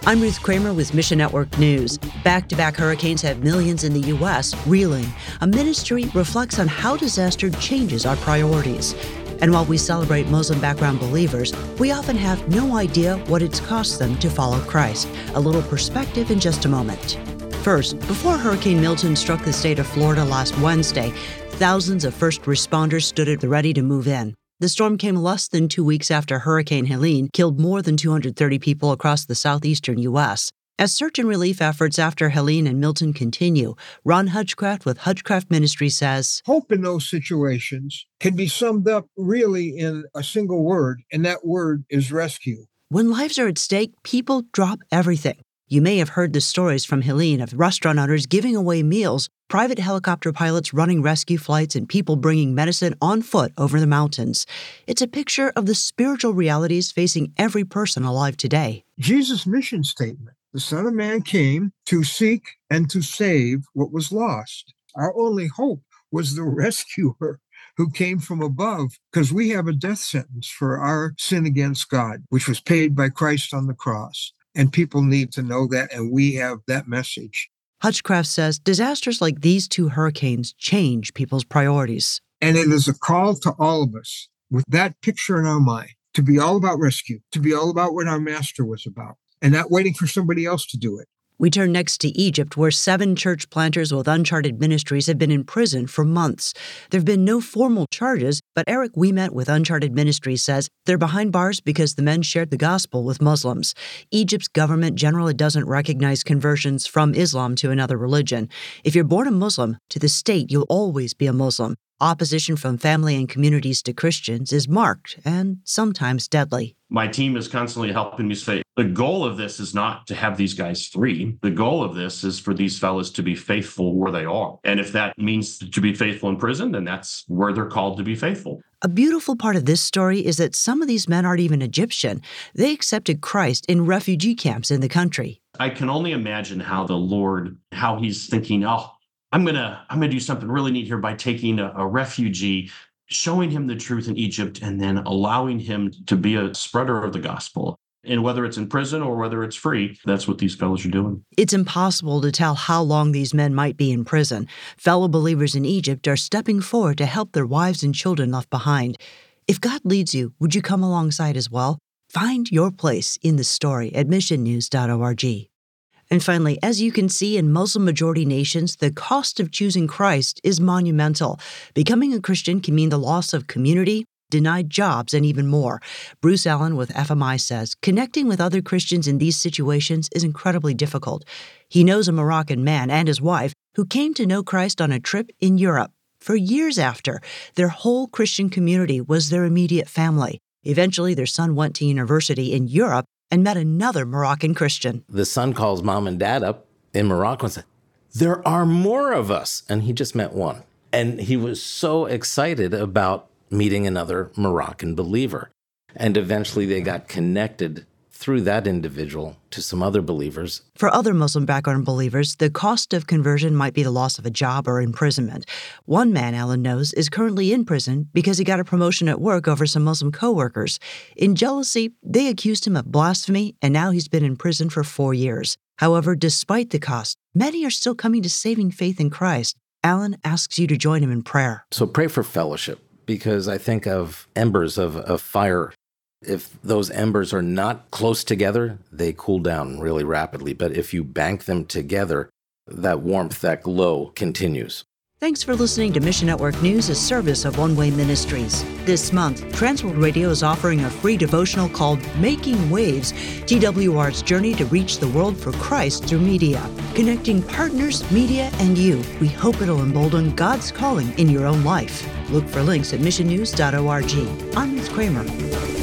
I'm Ruth Kramer with Mission Network News. Back-to-back hurricanes have millions in the U.S. reeling. A ministry reflects on how disaster changes our priorities. And while we celebrate Muslim background believers, we often have no idea what it's cost them to follow Christ. A little perspective in just a moment. First, before Hurricane Milton struck the state of Florida last Wednesday, thousands of first responders stood at the ready to move in. The storm came less than 2 weeks after Hurricane Helene killed more than 230 people across the southeastern U.S. As search and relief efforts after Helene and Milton continue, Ron Hutchcraft with Hutchcraft Ministries says, hope in those situations can be summed up really in a single word, and that word is rescue. When lives are at stake, people drop everything. You may have heard the stories from Helene of restaurant owners giving away meals, private helicopter pilots running rescue flights, and people bringing medicine on foot over the mountains. It's a picture of the spiritual realities facing every person alive today. Jesus' mission statement, the Son of Man came to seek and to save what was lost. Our only hope was the rescuer who came from above, because we have a death sentence for our sin against God, which was paid by Christ on the cross. And people need to know that, and we have that message. Hutchcraft says disasters like these two hurricanes change people's priorities. And it is a call to all of us, with that picture in our mind, to be all about rescue, to be all about what our master was about, and not waiting for somebody else to do it. We turn next to Egypt, where 7 church planters with Uncharted Ministries have been in prison for months. There have been no formal charges, but Eric Ouimet with Uncharted Ministries says they're behind bars because the men shared the gospel with Muslims. Egypt's government generally doesn't recognize conversions from Islam to another religion. If you're born a Muslim, to the state, you'll always be a Muslim. Opposition from family and communities to Christians is marked and sometimes deadly. My team is constantly helping me say, the goal of this is not to have these guys free. The goal of this is for these fellas to be faithful where they are. And if that means to be faithful in prison, then that's where they're called to be faithful. A beautiful part of this story is that some of these men aren't even Egyptian. They accepted Christ in refugee camps in the country. I can only imagine how the Lord, how he's thinking, I'm gonna do something really neat here by taking a refugee, showing him the truth in Egypt, and then allowing him to be a spreader of the gospel. And whether it's in prison or whether it's free, that's what these fellows are doing. It's impossible to tell how long these men might be in prison. Fellow believers in Egypt are stepping forward to help their wives and children left behind. If God leads you, would you come alongside as well? Find your place in the story at missionnews.org. And finally, as you can see in Muslim-majority nations, the cost of choosing Christ is monumental. Becoming a Christian can mean the loss of community, denied jobs, and even more. Bruce Allen with FMI says, connecting with other Christians in these situations is incredibly difficult. He knows a Moroccan man and his wife who came to know Christ on a trip in Europe. For years after, their whole Christian community was their immediate family. Eventually, their son went to university in Europe and met another Moroccan Christian. The son calls mom and dad up in Morocco and said, there are more of us. And he just met one. And he was so excited about meeting another Moroccan believer. And eventually they got connected through that individual to some other believers. For other Muslim background believers, the cost of conversion might be the loss of a job or imprisonment. One man Alan knows is currently in prison because he got a promotion at work over some Muslim coworkers. In jealousy, they accused him of blasphemy, and now he's been in prison for 4 years. However, despite the cost, many are still coming to saving faith in Christ. Alan asks you to join him in prayer. So pray for fellowship, because I think of embers of fire. If those embers are not close together, they cool down really rapidly. But if you bank them together, that warmth, that glow continues. Thanks for listening to Mission Network News, a service of One Way Ministries. This month, Transworld Radio is offering a free devotional called Making Waves, TWR's journey to reach the world for Christ through media. Connecting partners, media, and you. We hope it'll embolden God's calling in your own life. Look for links at missionnews.org. I'm Ruth Kramer.